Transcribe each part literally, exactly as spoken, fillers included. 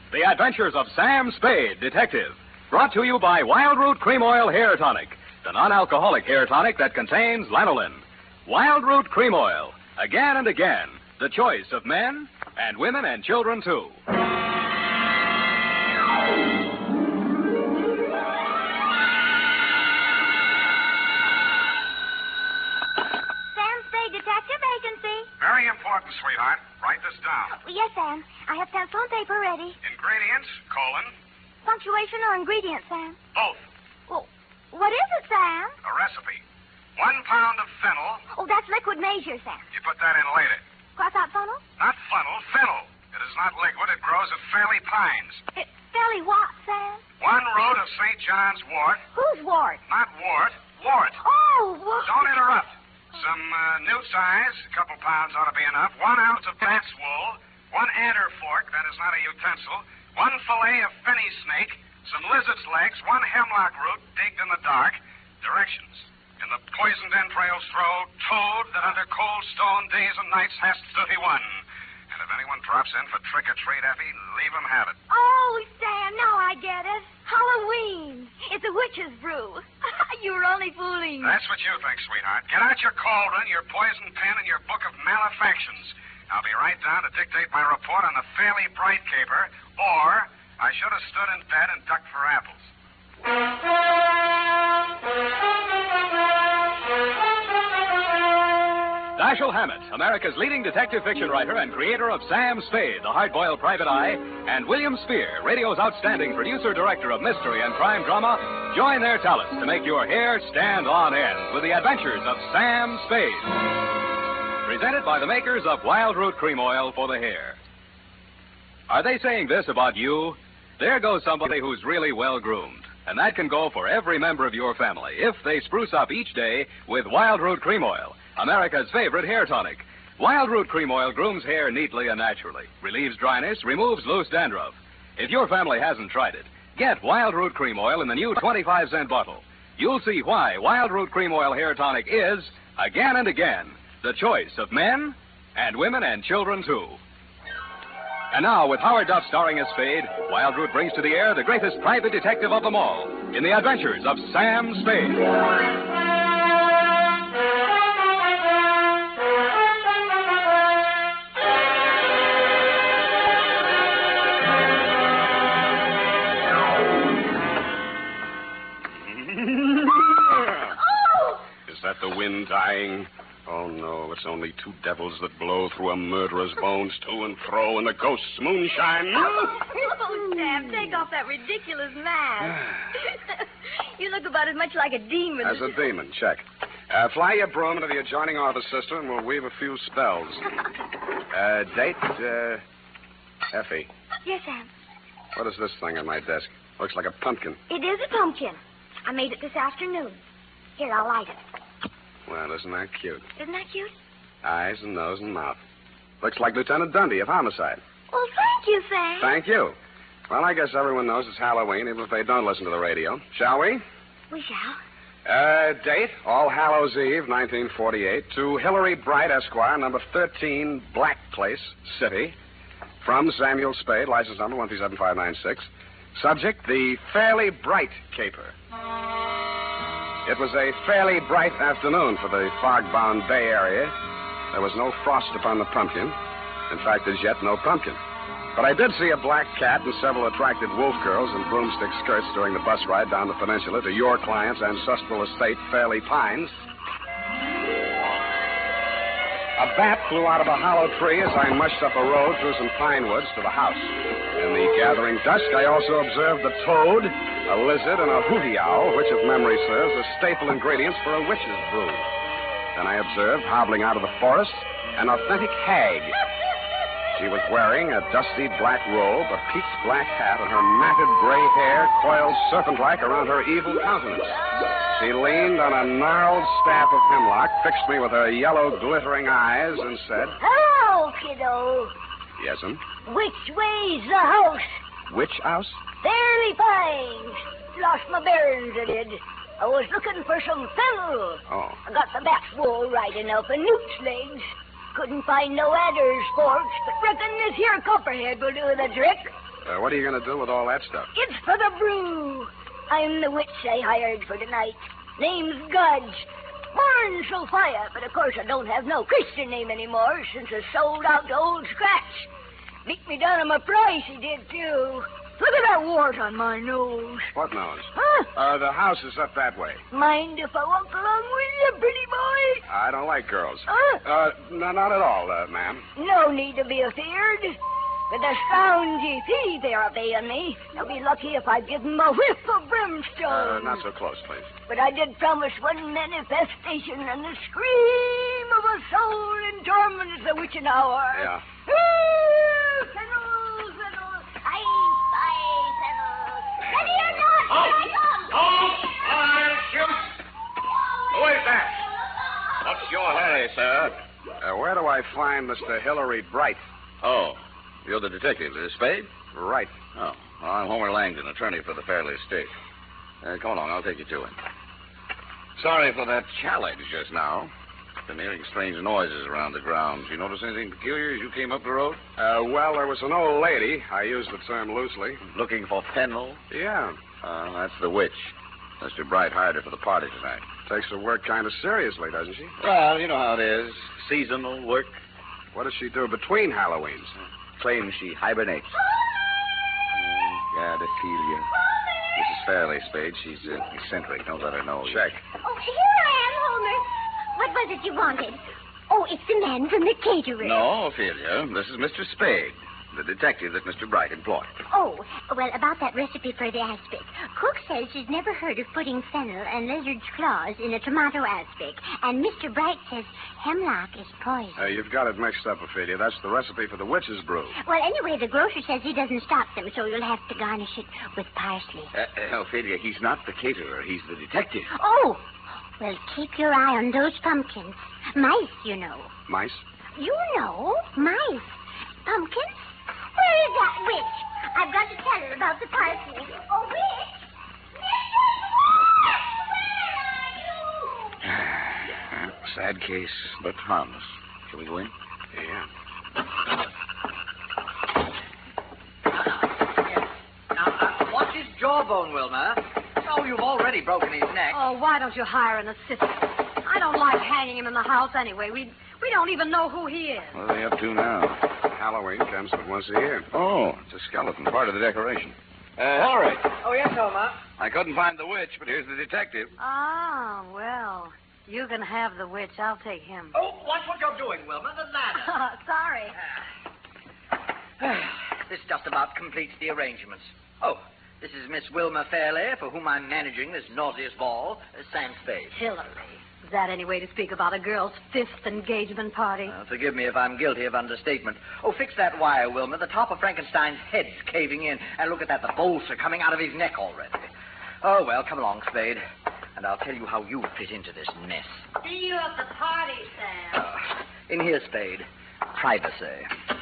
The Adventures of Sam Spade, Detective. Brought to you by Wild Root Cream Oil Hair Tonic, the non-alcoholic hair tonic that contains lanolin. Wild Root Cream Oil. Again and again, the choice of men and women and children, too. Detective agency. Very important, sweetheart. Write this down. Oh, yes, Sam. I have pencil and paper ready. Ingredients, colon. Punctuation or ingredients, Sam? Both. Well, what is it, Sam? A recipe. One pound of fennel. Oh, that's liquid measure, Sam. You put that in later. Cross out funnel? Not funnel, fennel. It is not liquid. It grows at Fairley Pines. It's fairly what, Sam? One root of Saint John's wort. Whose wart? Not wart, wart. Oh, what? Don't interrupt. Some uh, newt size, a couple pounds ought to be enough. One ounce of bat's wool. One adder fork, that is not a utensil. One fillet of fenny snake. Some lizard's legs. One hemlock root digged in the dark. Directions. In the poisoned entrails throw toad that under cold stone days and nights hast thirty-one. And if anyone drops in for trick or treat, Effie, leave him have it. Oh, Sam, now I get it. Halloween. It's a witch's brew. You were only fooling. That's what you think, sweetheart. Get out your cauldron, your poison pen, and your book of malefactions. I'll be right down to dictate my report on the Fairly Bright caper, or I should have stood in bed and ducked for apples. Dashiell Hammett, America's leading detective fiction writer and creator of Sam Spade, the hard-boiled private eye, and William Spear, radio's outstanding producer-director of mystery and crime drama, join their talents to make your hair stand on end with the adventures of Sam Spade. Presented by the makers of Wild Root Cream Oil for the hair. Are they saying this about you? There goes somebody who's really well-groomed. And that can go for every member of your family if they spruce up each day with Wild Root Cream Oil, America's favorite hair tonic. Wild Root Cream Oil grooms hair neatly and naturally, relieves dryness, removes loose dandruff. If your family hasn't tried it, get Wild Root Cream Oil in the new twenty-five cent bottle. You'll see why Wild Root Cream Oil hair tonic is, again and again, the choice of men and women and children, too. And now, with Howard Duff starring as Spade, Wild Root brings to the air the greatest private detective of them all in the adventures of Sam Spade. Is that the wind dying? Oh, no, it's only two devils that blow through a murderer's bones to and fro in the ghost's moonshine. Oh, Sam, take off that ridiculous mask. You look about as much like a demon. As a demon, check. Uh, fly your broom into the adjoining office, sister, and we'll weave a few spells. Uh, date, uh, Effie. Yes, Sam. What is this thing on my desk? Looks like a pumpkin. It is a pumpkin. I made it this afternoon. Here, I'll light it. Well, isn't that cute? Isn't that cute? Eyes and nose and mouth. Looks like Lieutenant Dundee of Homicide. Well, thank you, Sam. Thank you. Well, I guess everyone knows it's Halloween, even if they don't listen to the radio. Shall we? We shall. Uh, date, All Hallows Eve, nineteen forty-eight, to Hillary Bright, Esquire, number thirteen, Black Place, City. From Samuel Spade, license number one three seven five nine six. Subject, the Fairly Bright caper. It was a fairly bright afternoon for the fog-bound Bay Area. There was no frost upon the pumpkin. In fact, as yet, no pumpkin. But I did see a black cat and several attractive wolf girls in broomstick skirts during the bus ride down the peninsula to your client's ancestral estate, Fairley Pines. A bat flew out of a hollow tree as I mushed up a road through some pine woods to the house. In the gathering dusk, I also observed the toad, a lizard, and a hooty owl, which, if memory serves, are staple ingredients for a witch's brew. Then I observed, hobbling out of the forest, an authentic hag. She was wearing a dusty black robe, a peaked black hat, and her matted gray hair coiled serpent-like around her evil countenance. She leaned on a gnarled staff of hemlock, fixed me with her yellow, glittering eyes, and said, Hello, kiddo. Yes'm. Which way's the house? Which house? Fairly Pines. Lost my bearings, I did. I was looking for some fennel. Oh. I got the bat's wool right enough and newt's legs. Couldn't find no adder's forks, but reckon this here copperhead will do the trick. Uh, what are you going to do with all that stuff? It's for the brew. I'm the witch I hired for tonight. Name's Gudge. Born Sophia, but of course I don't have no Christian name anymore since I sold out to Old Scratch. Beat me down on my price, he did, too. Look at that wart on my nose. What nose? Huh? Uh, the house is up that way. Mind if I walk along with you, pretty boy? I don't like girls. Huh? Uh, no, not at all, uh, ma'am. No need to be afeared. With the scoungy thief they're obeying me, they'll be lucky if I give them a whiff of brimstone. Uh, not so close, please. But I did promise one manifestation, and the scream of a soul in torment is the witching hour. Yeah. Ooh, fiddle, fiddle, aye, aye, fiddle. Ready or not, Halt! I come. Halt! I'll shoot! Who is that? What's your hurry, sir? Uh, where do I find Mister Hillary Bright? Oh, you're the detective, is Spade? Right. Oh, well, I'm Homer Langdon, attorney for the Fairley estate. Uh, come along, I'll take you to him. Sorry for that challenge just now. Been hearing strange noises around the grounds. You notice anything peculiar as you came up the road? Uh, well, there was an old lady. I use the term loosely. Looking for Fennel? Yeah. Uh, that's the witch. Mister Bright hired her for the party tonight. Takes her work kind of seriously, doesn't she? Well, you know how it is. Seasonal work. What does she do between Halloweens? Claims she hibernates. Oh, God, I feel you. Missus Fairley, Spade. She's uh, eccentric. Don't let her know. Check. Oh, here I am, Homer. What was it you wanted? Oh, it's the man from the caterer. No, Ophelia. This is Mister Spade, the detective that Mister Bright employed. Oh, well, about that recipe for the aspic. Cook says she's never heard of putting fennel and lizard's claws in a tomato aspic. And Mister Bright says hemlock is poison. Uh, you've got it mixed up, Ophelia. That's the recipe for the witch's brew. Well, anyway, the grocer says he doesn't stock them, so you'll have to garnish it with parsley. Uh, uh, Ophelia, he's not the caterer. He's the detective. Oh, well, keep your eye on those pumpkins. Mice, you know. Mice? You know, mice. Pumpkins? Where is that witch? I've got to tell her about the parsley. Oh, witch! Mister Where are you? Sad case, but harmless. Shall we go in? Yeah. Now, uh, watch his jawbone, Wilma. Oh, you've already broken his neck. Oh, why don't you hire an assistant? I don't like hanging him in the house anyway. We we don't even know who he is. What are they up to now? Halloween comes but once a year. Oh, it's a skeleton, part of the decoration. Uh, Hillary. Oh, yes, Homer. I couldn't find the witch, but here's the detective. Ah, well, you can have the witch. I'll take him. Oh, watch what you're doing, Wilma. The ladder. Sorry. This just about completes the arrangements. Oh, this is Miss Wilma Fairley, for whom I'm managing this nauseous ball, uh, Sam Spade. Hillary. Is that any way to speak about a girl's fifth engagement party? Uh, forgive me if I'm guilty of understatement. Oh, fix that wire, Wilma. The top of Frankenstein's head's caving in. And look at that. The bolts are coming out of his neck already. Oh, well, come along, Spade. And I'll tell you how you fit into this mess. See you at the party, Sam. Uh, in here, Spade. Privacy.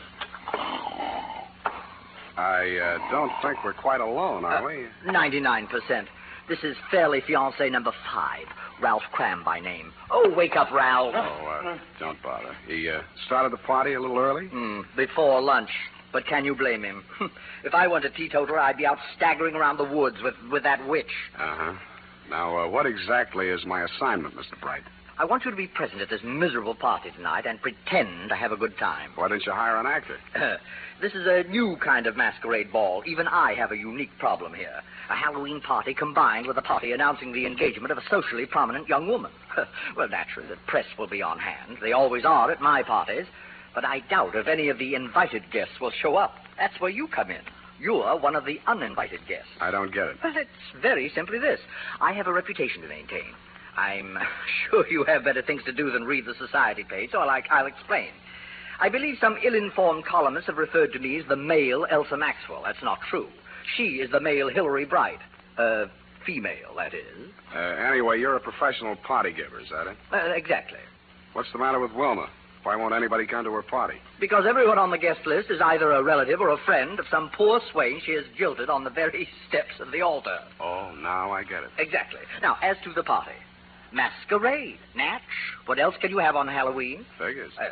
I uh, don't think we're quite alone, are Uh, we? ninety-nine percent. This is Fairley fiancé number five, Ralph Cram by name. Oh, wake up, Ralph. Oh, uh, don't bother. He uh, started the party a little early? Hmm, before lunch. But can you blame him? If I weren't a teetotaler, I'd be out staggering around the woods with, with that witch. Uh-huh. Now, uh, what exactly is my assignment, Mister Bright? I want you to be present at this miserable party tonight and pretend to have a good time. Why didn't you hire an actor? This is a new kind of masquerade ball. Even I have a unique problem here. A Halloween party combined with a party announcing the engagement of a socially prominent young woman. Well, naturally, the press will be on hand. They always are at my parties. But I doubt if any of the invited guests will show up. That's where you come in. You're one of the uninvited guests. I don't get it. Well, it's very simply this. I have a reputation to maintain. I'm sure you have better things to do than read the society page, so I'll, I'll explain. I believe some ill-informed columnists have referred to me as the male Elsa Maxwell. That's not true. She is the male Hillary Bright. Uh, female, that is. Uh, anyway, you're a professional party giver, is that it? Uh, exactly. What's the matter with Wilma? Why won't anybody come to her party? Because everyone on the guest list is either a relative or a friend of some poor swain she has jilted on the very steps of the altar. Oh, now I get it. Exactly. Now, as to the party. Masquerade. Natch. What else can you have on Halloween? Figures. Yes.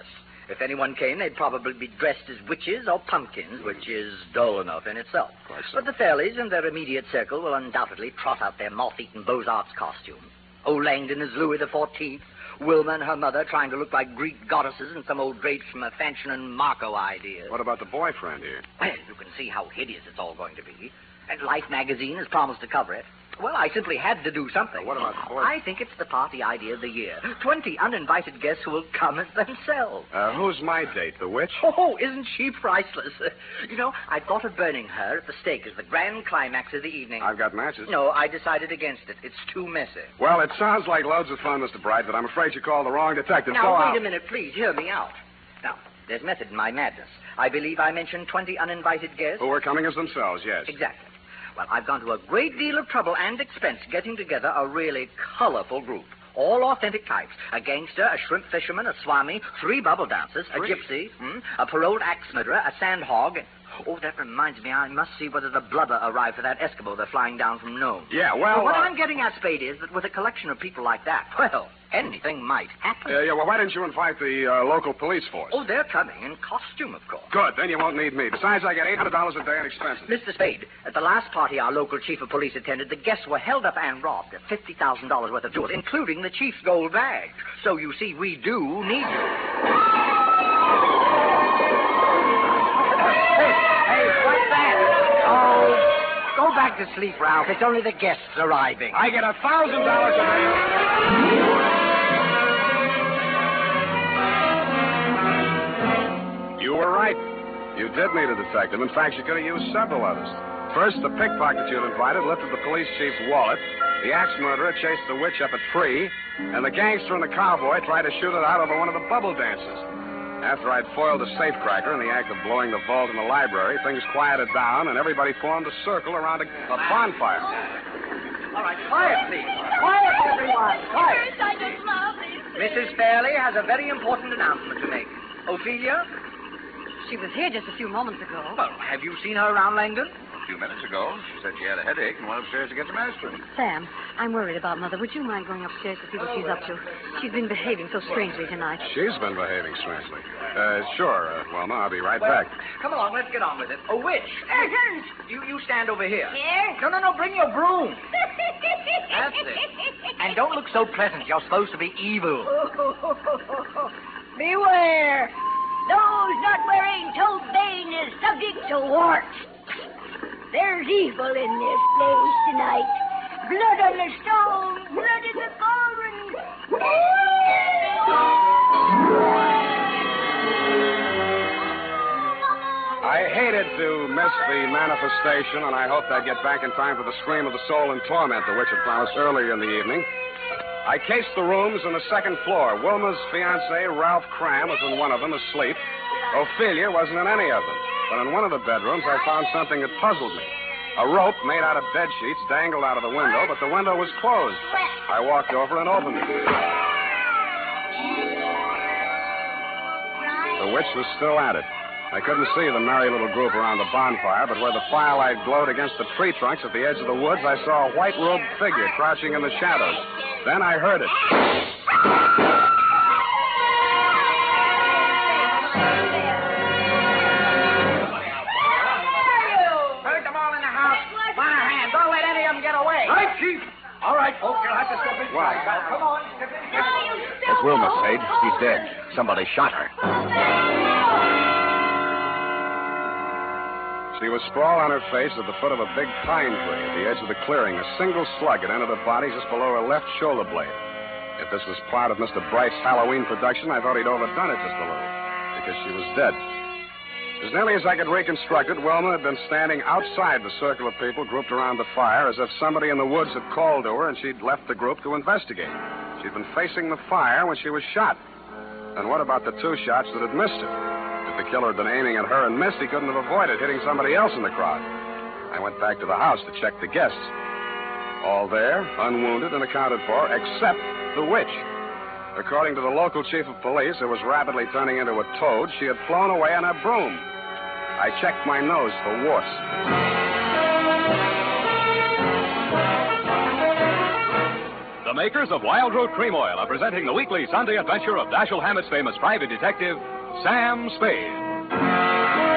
If anyone came, they'd probably be dressed as witches or pumpkins, which is dull enough in itself. So. But the Fairleys and their immediate circle will undoubtedly trot out their moth-eaten Beaux-Arts costumes. Old Langdon is Louis the Fourteenth. Wilma and her mother trying to look like Greek goddesses and some old drapes from a Fanchon and Marco idea. What about the boyfriend here? Well, you can see how hideous it's all going to be. And Life magazine has promised to cover it. Well, I simply had to do something. What about the boyfriend? I think it's the party idea of the year. Twenty uninvited guests who will come as themselves. Uh, who's my date, the witch? Oh, isn't she priceless? You know, I thought of burning her at the stake as the grand climax of the evening. I've got matches. No, I decided against it. It's too messy. Well, it sounds like loads of fun, Mister Bright, but I'm afraid you called the wrong detective. Now, so wait I'll... a minute, please. Hear me out. Now, there's method in my madness. I believe I mentioned twenty uninvited guests. Who were coming as themselves, yes. Exactly. Well, I've gone to a great deal of trouble and expense getting together a really colorful group. All authentic types. A gangster, a shrimp fisherman, a swami, three bubble dancers, Three? a gypsy, hmm, a paroled axe murderer, a sandhog. And, oh, that reminds me, I must see whether the blubber arrived for that Eskimo they're flying down from Nome. Yeah, well... But what uh... I'm getting at, Spade, is that with a collection of people like that, well, anything might happen. Yeah, yeah, well, why didn't you invite the uh, local police force? Oh, they're coming in costume, of course. Good, then you won't need me. Besides, I get eight hundred dollars a day in expenses. Mister Spade, at the last party our local chief of police attended, the guests were held up and robbed of fifty thousand dollars worth of jewels, including the chief's gold bag. So, you see, we do need you. Hey, hey, what's that? Oh, go back to sleep, Ralph. It's only the guests arriving. I get a thousand dollars a day. You were right. You did need a detective. In fact, you could have used several others. First, the pickpocket you'd invited lifted the police chief's wallet. The axe murderer chased the witch up a tree. And the gangster and the cowboy tried to shoot it out over one of the bubble dances. After I'd foiled the safecracker in the act of blowing the vault in the library, things quieted down, and everybody formed a circle around a, a bonfire. All right, quiet, please. Quiet, everyone. Quiet. First, I just love it. Missus Fairley has a very important announcement to make. Ophelia? She was here just a few moments ago. Well, have you seen her around Langdon? A few minutes ago, she said she had a headache and went upstairs to get some aspirin. Sam, I'm worried about Mother. Would you mind going upstairs to see what she's up to? She's been behaving so strangely tonight. She's been behaving strangely. Uh, sure, uh, Wilma, I'll be right back. Come along, let's get on with it. Oh, witch. Urgent. You you stand over here. Here? No, no, no, bring your broom. That's it. And don't look so pleasant. You're supposed to be evil. Beware. Those not wearing toad bane is subject to warts. There's evil in this place tonight. Blood on the stone, blood in the cauldron. I hated to miss the manifestation, and I hoped I'd get back in time for the scream of the soul in torment, the witch had promised earlier in the evening. I cased the rooms on the second floor. Wilma's fiancé, Ralph Cram, was in one of them, asleep. Ophelia wasn't in any of them. But in one of the bedrooms, I found something that puzzled me. A rope made out of bed sheets dangled out of the window, but the window was closed. I walked over and opened it. The witch was still at it. I couldn't see the merry little group around the bonfire, but where the firelight glowed against the tree trunks at the edge of the woods, I saw a white-robed figure crouching in the shadows. Then I heard it. Heard them all in the house. One hand. Don't let any of them get away. Right, Chief. All right, folks, you'll have to step inside. Now, come on. Step inside. It's Wilma, Sade. She's dead. Somebody shot her. She was sprawled on her face at the foot of a big pine tree at the edge of the clearing. A single slug had entered her body just below her left shoulder blade. If this was part of Mister Bright's Halloween production, I thought he'd overdone it just a little, because she was dead. As nearly as I could reconstruct it, Wilma had been standing outside the circle of people grouped around the fire, as if somebody in the woods had called to her and she'd left the group to investigate. She'd been facing the fire when she was shot. And what about the two shots that had missed her? If the killer had been aiming at her and missed, he couldn't have avoided hitting somebody else in the crowd. I went back to the house to check the guests. All there, unwounded and accounted for, except the witch. According to the local chief of police, who was rapidly turning into a toad, she had flown away on her broom. I checked my nose for warts. The makers of Wild Root Cream Oil are presenting the weekly Sunday adventure of Dashiell Hammett's famous private detective, Sam Spade.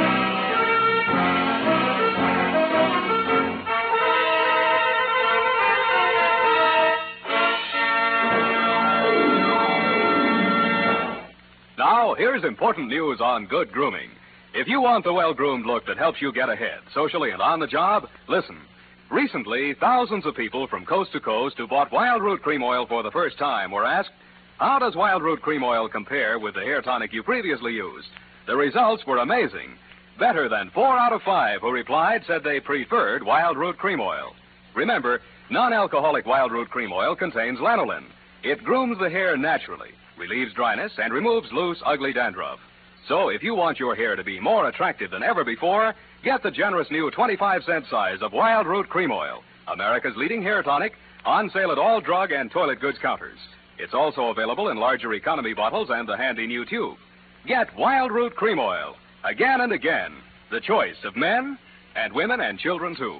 Now, here's important news on good grooming. If you want the well-groomed look that helps you get ahead, socially and on the job, listen. Recently, thousands of people from coast to coast who bought Wild Root Cream Oil for the first time were asked, how does Wild Root Cream Oil compare with the hair tonic you previously used? The results were amazing. Better than four out of five who replied said they preferred Wild Root Cream Oil. Remember, non-alcoholic Wild Root Cream Oil contains lanolin. It grooms the hair naturally, relieves dryness, and removes loose, ugly dandruff. So if you want your hair to be more attractive than ever before, get the generous new twenty-five cent size of Wild Root Cream Oil, America's leading hair tonic, on sale at all drug and toilet goods counters. It's also available in larger economy bottles and the handy new tube. Get Wild Root Cream Oil, again and again, the choice of men and women and children, too.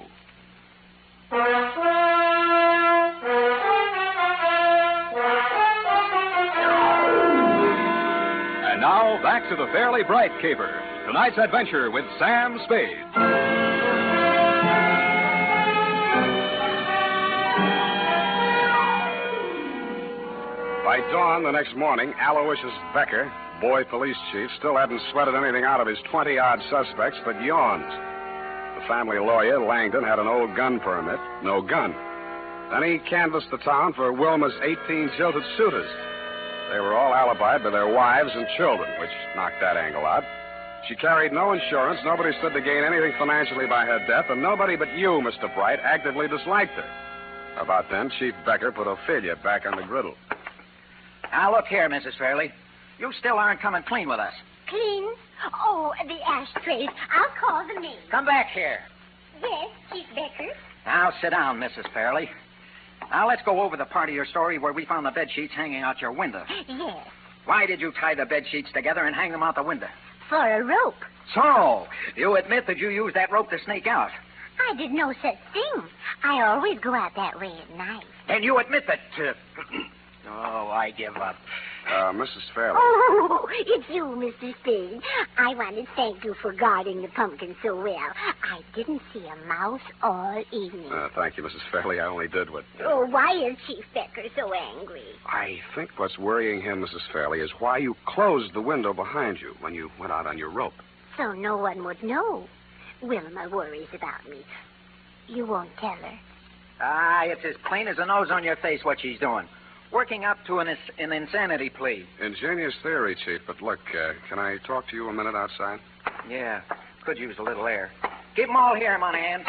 And now, back to the Fairly Bright Caper. Tonight's adventure with Sam Spade. By dawn the next morning, Aloysius Becker, boy police chief, still hadn't sweated anything out of his twenty-odd suspects, but yawned. The family lawyer, Langdon, had an old gun permit, no gun. Then he canvassed the town for Wilma's eighteen jilted suitors. They were all alibied by their wives and children, which knocked that angle out. She carried no insurance, nobody stood to gain anything financially by her death, and nobody but you, Mister Bright, actively disliked her. About then, Chief Becker put Ophelia back on the griddle. Now, look here, Missus Fairley. You still aren't coming clean with us. Clean? Oh, the ashtrays. I'll call the maid. Come back here. Yes, Chief Becker. Now, sit down, Missus Fairley. Now, let's go over the part of your story where we found the bed sheets hanging out your window. Yes. Why did you tie the bed sheets together and hang them out the window? For a rope. So, you admit that you used that rope to snake out. I did no such thing. I always go out that way at night. And you admit that... Uh... oh, I give up. Uh, Missus Fairley. Oh, it's you, Mister Spade. I want to thank you for guarding the pumpkin so well. I didn't see a mouse all evening. Uh, thank you, Missus Fairley. I only did what... Uh... Oh, why is Chief Becker so angry? I think what's worrying him, Missus Fairley, is why you closed the window behind you when you went out on your rope. So no one would know. Wilma worries about me. You won't tell her? Ah, it's as plain as the nose on your face what she's doing. Working up to an, an insanity plea. Ingenious theory, Chief, but look, uh, can I talk to you a minute outside? Yeah, could use a little air. Keep them all here, Monahan.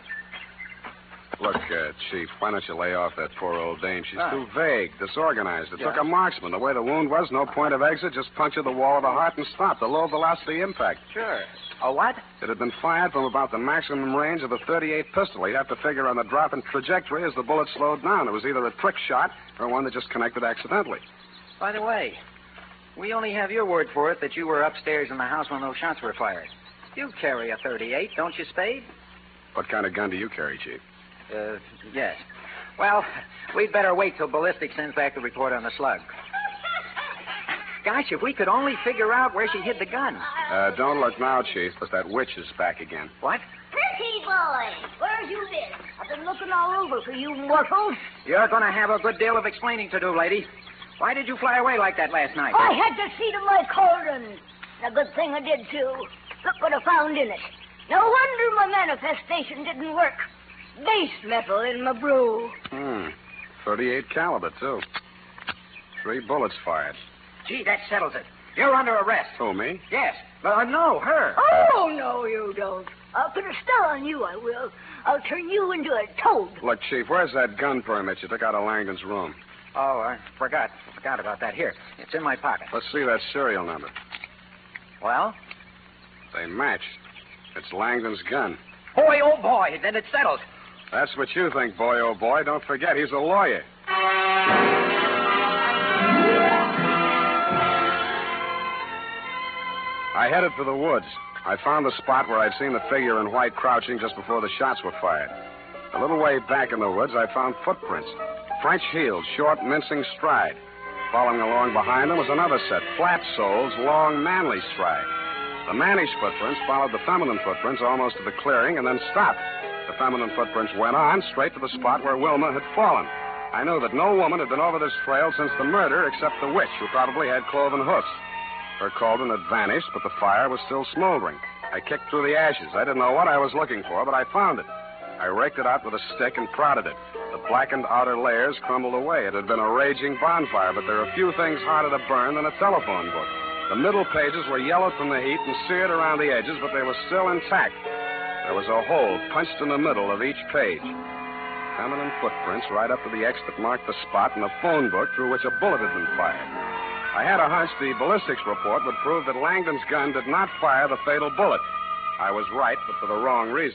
Look, uh, Chief, why don't you lay off that poor old dame? She's Ah. too vague, disorganized. It Yeah. took a marksman. The way the wound was, no point of exit, just punctured the wall of the heart and stopped. A low-velocity impact. Sure. A what? It had been fired from about the maximum range of the thirty-eight pistol. You'd have to figure on the drop in trajectory as the bullet slowed down. It was either a trick shot or one that just connected accidentally. By the way, we only have your word for it that you were upstairs in the house when those shots were fired. You carry a thirty-eight, don't you, Spade? What kind of gun do you carry, Chief? Uh, yes. Well, we'd better wait till ballistics sends back the report on the slug. Gosh, if we could only figure out where she hid the gun. Uh, don't look now, Chief, but that witch is back again. What? Pretty boy, where's you been? I've been looking all over for you mortals. You're going to have a good deal of explaining to do, lady. Why did you fly away like that last night? I had to see to my cauldron. A good thing I did, too. Look what I found in it. No wonder my manifestation didn't work. Base metal in my brew. Hmm. thirty-eight caliber, too. Three bullets fired. Gee, that settles it. You're under arrest. Who, me? Yes. Uh, no, her. Oh, no, you don't. I'll put a star on you, I will. I'll turn you into a toad. Look, Chief, where's that gun permit you took out of Langdon's room? Oh, I forgot. Forgot about that. Here. It's in my pocket. Let's see that serial number. Well? They match. It's Langdon's gun. Boy, oh, boy. Then it settles. That's what you think, boy, oh, boy. Don't forget, he's a lawyer. I headed for the woods. I found the spot where I'd seen the figure in white crouching just before the shots were fired. A little way back in the woods, I found footprints. French heels, short, mincing stride. Following along behind them was another set, flat soles, long, manly stride. The mannish footprints followed the feminine footprints almost to the clearing and then stopped. The feminine footprints went on straight to the spot where Wilma had fallen. I knew that no woman had been over this trail since the murder except the witch, who probably had cloven hoofs. Her cauldron had vanished, but the fire was still smoldering. I kicked through the ashes. I didn't know what I was looking for, but I found it. I raked it out with a stick and prodded it. The blackened outer layers crumbled away. It had been a raging bonfire, but there are few things harder to burn than a telephone book. The middle pages were yellowed from the heat and seared around the edges, but they were still intact. There was a hole punched in the middle of each page. Feminine footprints right up to the X that marked the spot in the phone book through which a bullet had been fired. I had a hunch the ballistics report would prove that Langdon's gun did not fire the fatal bullet. I was right, but for the wrong reason.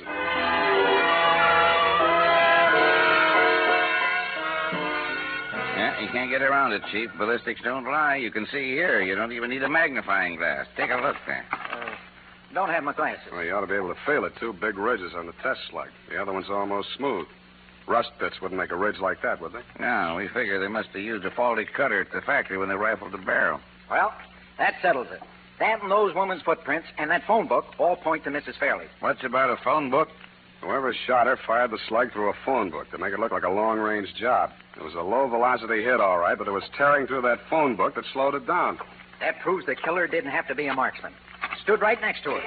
Yeah, you can't get around it, Chief. Ballistics don't lie. You can see here. You don't even need a magnifying glass. Take a look there. Uh, don't have my glasses. Well, you ought to be able to feel it. Two big ridges on the test slug. The other one's almost smooth. Rust pits wouldn't make a ridge like that, would they? No, we figure they must have used a faulty cutter at the factory when they rifled the barrel. Well, that settles it. That and those women's footprints and that phone book all point to Missus Fairley. What's about a phone book? Whoever shot her fired the slug through a phone book to make it look like a long-range job. It was a low-velocity hit, all right, but it was tearing through that phone book that slowed it down. That proves the killer didn't have to be a marksman. Stood right next to her.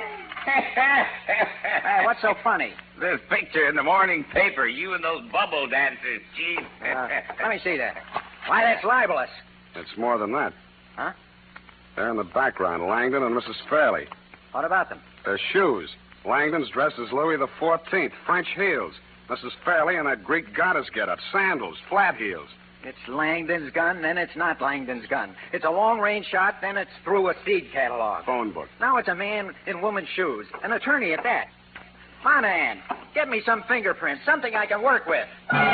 uh, what's so funny? This picture in the morning paper, you and those bubble dancers, Chief. uh, let me see that. Why, that's libelous. It's more than that. Huh? There in the background, Langdon and Missus Fairley. What about them? Their shoes. Langdon's dressed as Louis the Fourteenth, French heels. Missus Fairley in that Greek goddess getup, sandals, flat heels. It's Langdon's gun, then it's not Langdon's gun. It's a long-range shot, then it's through a seed catalog. Phone book. Now it's a man in woman's shoes. An attorney at that. Monahan, get me some fingerprints, something I can work with.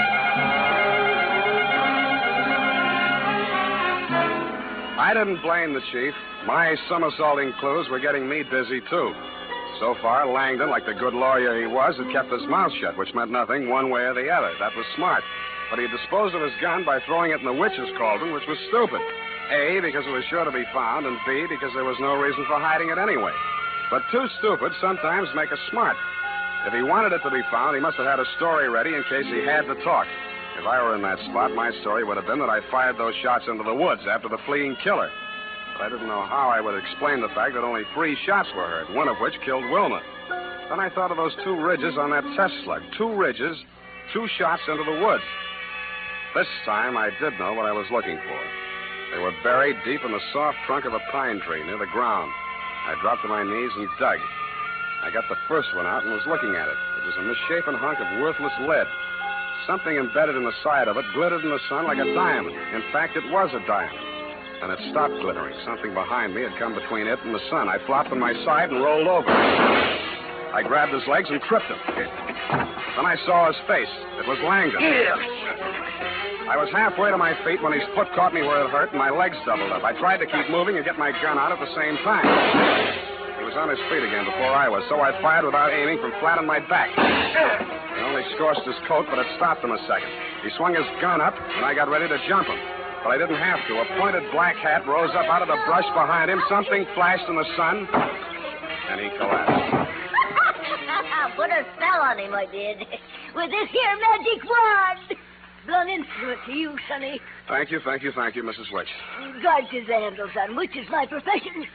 I didn't blame the chief. My somersaulting clues were getting me dizzy, too. So far, Langdon, like the good lawyer he was, had kept his mouth shut, which meant nothing one way or the other. That was smart. But he disposed of his gun by throwing it in the witch's cauldron, which was stupid. A, because it was sure to be found, and B, because there was no reason for hiding it anyway. But two stupid sometimes make us smart. If he wanted it to be found, he must have had a story ready in case he had to talk. If I were in that spot, my story would have been that I fired those shots into the woods after the fleeing killer. But I didn't know how I would explain the fact that only three shots were heard, one of which killed Wilma. Then I thought of those two ridges on that test slug. Two ridges, two shots into the woods. This time, I did know what I was looking for. They were buried deep in the soft trunk of a pine tree near the ground. I dropped to my knees and dug. I got the first one out and was looking at it. It was a misshapen hunk of worthless lead. Something embedded in the side of it glittered in the sun like a diamond. In fact, it was a diamond. And it stopped glittering. Something behind me had come between it and the sun. I flopped on my side and rolled over. I grabbed his legs and tripped him. Then I saw his face. It was Langdon. I was halfway to my feet when his foot caught me where it hurt and my legs doubled up. I tried to keep moving and get my gun out at the same time. He was on his feet again before I was, so I fired without aiming from flat on my back. It only scorched his coat, but it stopped in a second. He swung his gun up, and I got ready to jump him. But I didn't have to. A pointed black hat rose up out of the brush behind him. Something flashed in the sun, and he collapsed. Put a spell on him, I did. With this here magic wand. Blunt instrument to you, Sonny. Thank you, thank you, thank you, Missus Witch. Guards is the handle, son, which is my profession.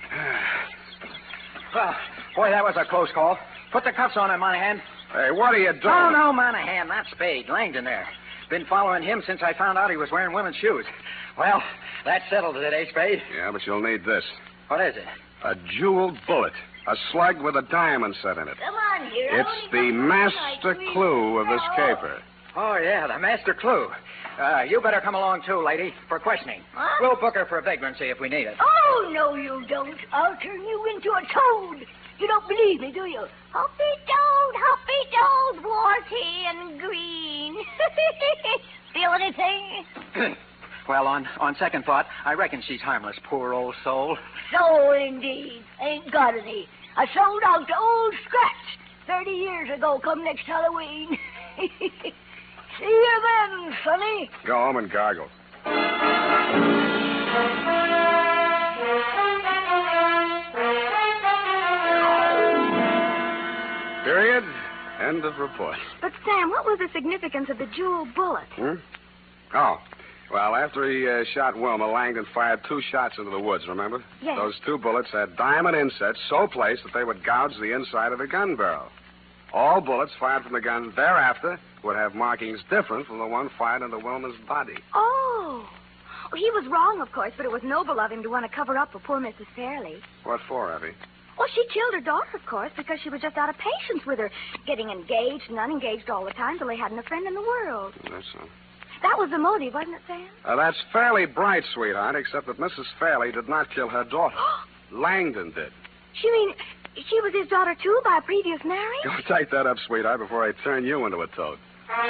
Well, boy, that was a close call. Put the cuffs on him, Monahan. Hey, what are you doing? Oh, no, Monahan, not Spade. Langdon there. Been following him since I found out he was wearing women's shoes. Well, that settles it, eh, Spade? Yeah, but you'll need this. What is it? A jeweled bullet. A slug with a diamond set in it. Come on, hero. It's the master clue of this caper. Oh, yeah, the master clue. Uh, you better come along, too, lady, for questioning. What? We'll book her for vagrancy if we need it. Oh, no, you don't. I'll turn you into a toad. You don't believe me, do you? Hoppy toad, hoppy toad, warty and green. Feel anything? Well, on, on second thought, I reckon she's harmless, poor old soul. So, indeed. Ain't got any. I sold out to Old Scratch thirty years ago come next Halloween. See you then, Sonny. Go home and gargle. Period. End of report. But, Sam, what was the significance of the jewel bullet? Hmm? Oh. Well, after he uh, shot Wilma, Langdon fired two shots into the woods, remember? Yes. Those two bullets had diamond insets so placed that they would gouge the inside of the gun barrel. All bullets fired from the gun thereafter would have markings different from the one fired into Wilma's body. Oh. Well, he was wrong, of course, but it was noble of him to want to cover up for poor Missus Fairley. What for, Abby? Well, she killed her daughter, of course, because she was just out of patience with her, getting engaged and unengaged all the time till they hadn't a friend in the world. That's so. That was the motive, wasn't it, Sam? Uh, that's fairly bright, sweetheart, except that Missus Fairley did not kill her daughter. Langdon did. She mean she was his daughter, too, by a previous marriage? Go take that up, sweetheart, before I turn you into a toad.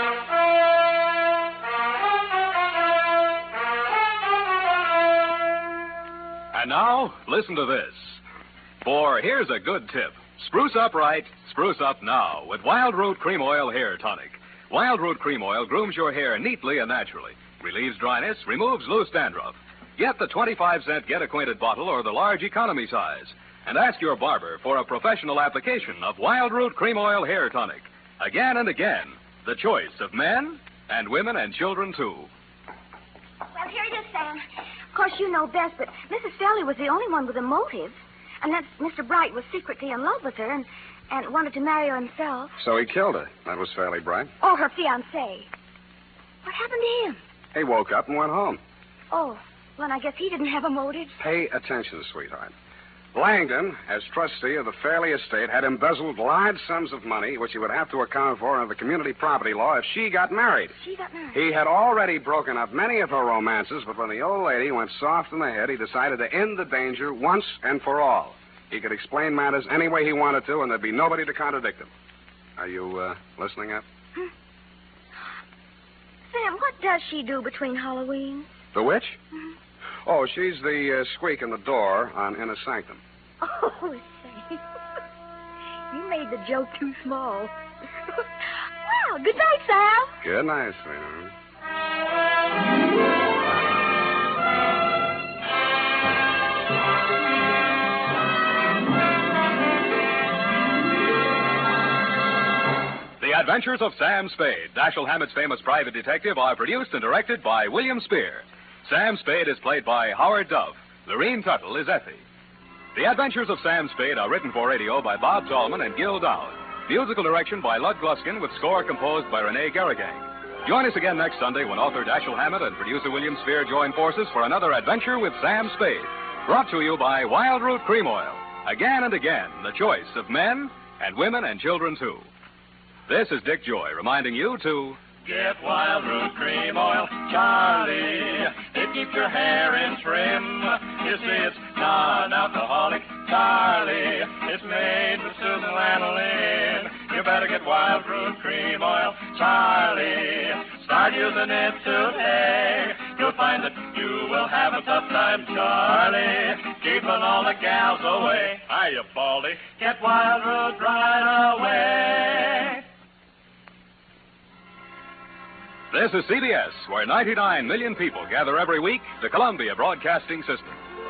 And now, listen to this. For here's a good tip. Spruce up right, spruce up now with Wild Root Cream Oil Hair Tonic. Wild Root Cream Oil grooms your hair neatly and naturally, relieves dryness, removes loose dandruff. Get the twenty-five cent Get Acquainted bottle or the large economy size. And ask your barber for a professional application of Wild Root Cream Oil Hair Tonic. Again and again, the choice of men and women and children, too. Well, here it is, Sam. Of course, you know best, but Missus Fairley was the only one with a motive. And that Mister Bright was secretly in love with her and, and wanted to marry her himself. So he killed her. That was fairly bright. Oh, her fiancé. What happened to him? He woke up and went home. Oh, well, I guess he didn't have a motive. Pay attention, sweetheart. Langdon, as trustee of the Fairley estate, had embezzled large sums of money, which he would have to account for under the community property law if she got married. She got married? He had already broken up many of her romances, but when the old lady went soft in the head, he decided to end the danger once and for all. He could explain matters any way he wanted to, and there'd be nobody to contradict him. Are you uh, listening up? Hmm. Sam, what does she do between Halloween? The witch? Mm-hmm. Oh, she's the uh, squeak in the door on Inner Sanctum. Oh, Sam. You made the joke too small. Well, good night, Sam. Good night, sweetheart. The Adventures of Sam Spade, Dashiell Hammett's famous private detective, are produced and directed by William Spear. Sam Spade is played by Howard Duff. Lorene Tuttle is Effie. The Adventures of Sam Spade are written for radio by Bob Tallman and Gil Dowd. Musical direction by Lud Gluskin with score composed by Renee Garrigang. Join us again next Sunday when author Dashiell Hammett and producer William Spear join forces for another adventure with Sam Spade. Brought to you by Wild Root Cream Oil. Again and again, the choice of men and women and children, too. This is Dick Joy reminding you to... Get Wild Root Cream Oil, Charlie. It keeps your hair in trim. You see, it's non-alcoholic, Charlie. It's made with Susan Lanolin. You better get Wild Root Cream Oil, Charlie. Start using it today. You'll find that you will have a tough time, Charlie. Keeping all the gals away. Hiya, Baldy. Get Wild Root right away. This is C B S, where ninety-nine million people gather every week, the Columbia Broadcasting System.